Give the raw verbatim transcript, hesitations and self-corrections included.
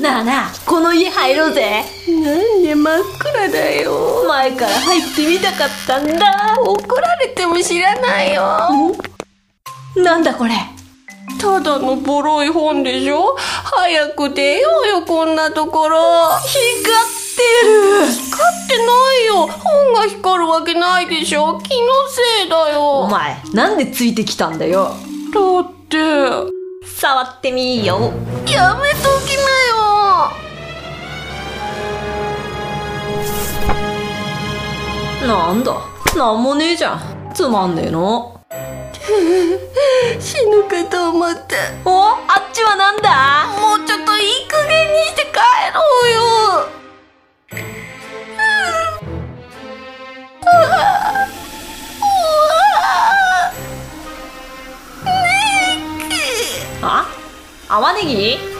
なあなあ、この家入ろうぜ。 なんで真っ暗だよ。 前から入ってみたかったんだ。 怒られても知らないよ。 なんだこれ。 ただのボロい本でしょ。早く出ようよ、こんなところ。 光ってる。 光ってないよ。本が光るわけないでしょ。気のせいだよ。 お前なんでついてきたんだよ。 だって触ってみよう。 やめときなよ。 なんだ、なんもねえじゃん。つまんねえの。 死ぬかと思った。 お、あっちはなんだ。 もうちょっといい加減にして帰ろうよ。 あ、泡ネギ。